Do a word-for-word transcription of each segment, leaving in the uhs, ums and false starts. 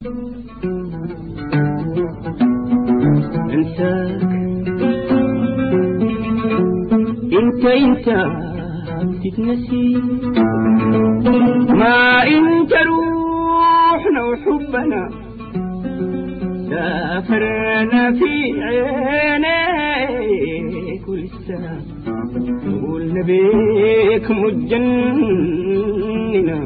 انساك انت انت تتنسي ما انت روحنا وحبنا سافرنا في عينيك ولسه قولنا بيك متجننا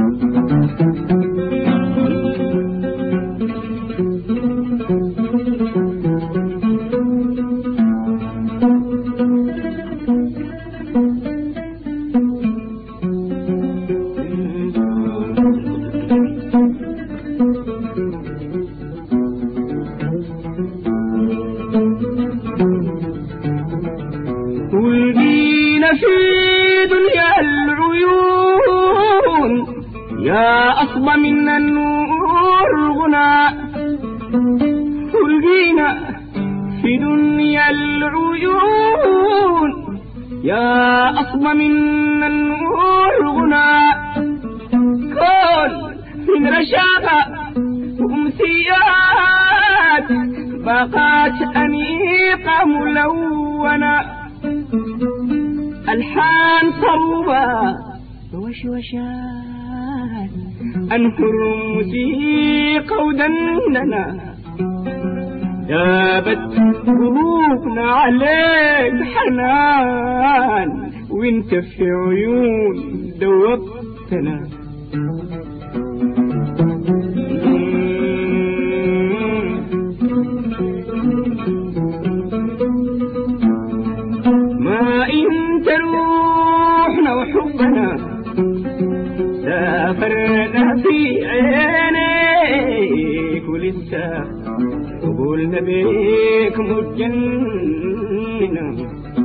ولقينا في دنيا العيون يا أصبى من النور غناء ولقينا في دنيا العيون يا أصبى من النور غناء كل من رشاقة وأمسيات باقات أنيقة ملونة ألحان صوبة وشوشات أنهر موسيقى ودندنة جابت قلوبنا عليك حنان وانت في عيون دوبتنا ما انت روحنا وحبنا سافرنا في عينيك ولسه قولنا بيك متجننا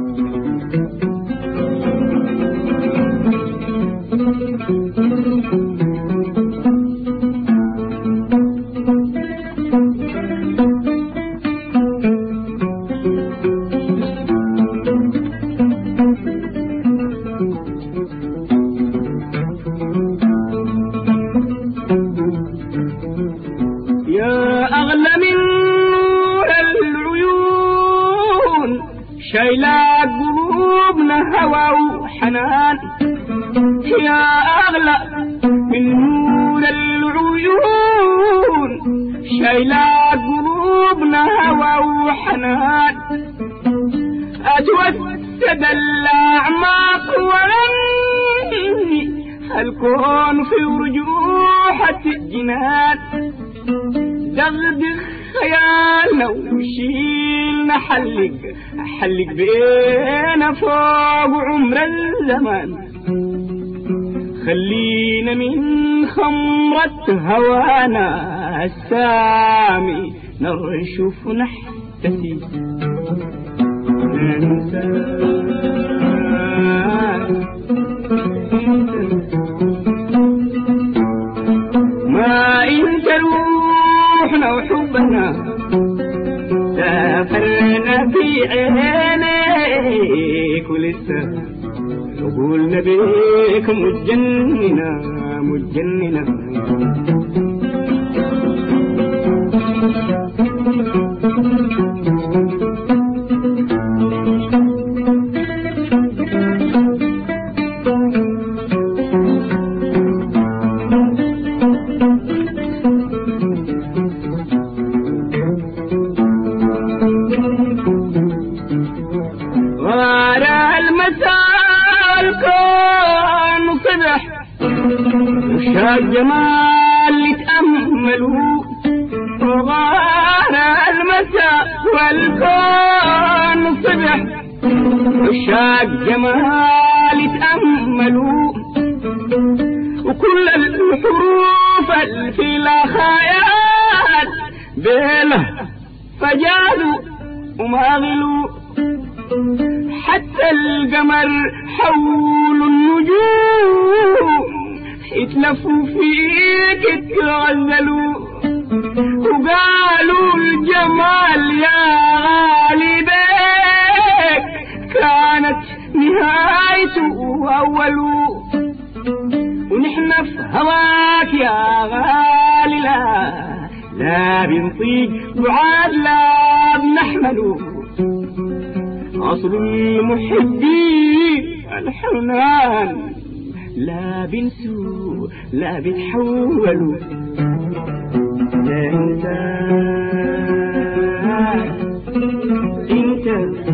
يا أغلى من نور العيون شايلة قلوبنا هوى وحنان يا أغلى من نور العيون شايلة قلوبنا هوى وحنان أتوسد الأعماق ولني الكون في رجوحة الجنان دغدغ خيالنا وشيلنا حلق حلق بينا فوق عمر الزمان خلينا من خمرة هوانا السامي نرشف نحتسي ما انت روحنا وحبنا سافرنا في عينيك ولسه قولنا بيك متجننا متجننا وشاق جمال يتأملوا وغار المساء والكون صبح وشاق جمال يتأملوا وكل الحروف في الخيال بيله فجازوا وما غلوا حتى القمر حول النجوم اتلفوا فيك اتغزلوا وقالوا الجمال يا غالي بيك كانت نهايته أوله ونحن في هواك يا غالي لا لا بنطيق بعاد لا بنحمله أصل المحبين الحرمان لا بنسوا لا بتحولوا لا انت انت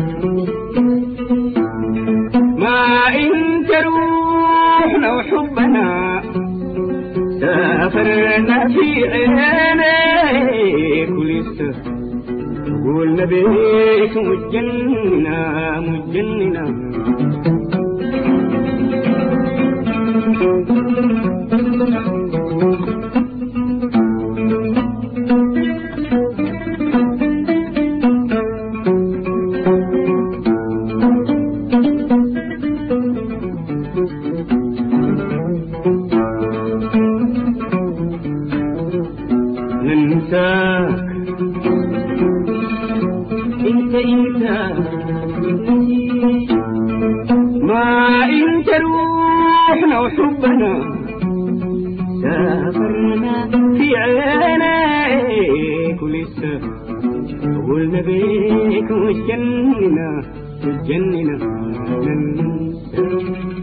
ما انت روحنا وحبنا سافرنا في عينيك ولسه قولنا بيك مجننا مجننا ننساك انت انت ما انت روحنا وحبنا سافرنا في عينيك ولسه قولنا بيك متجننا متجننا ننساك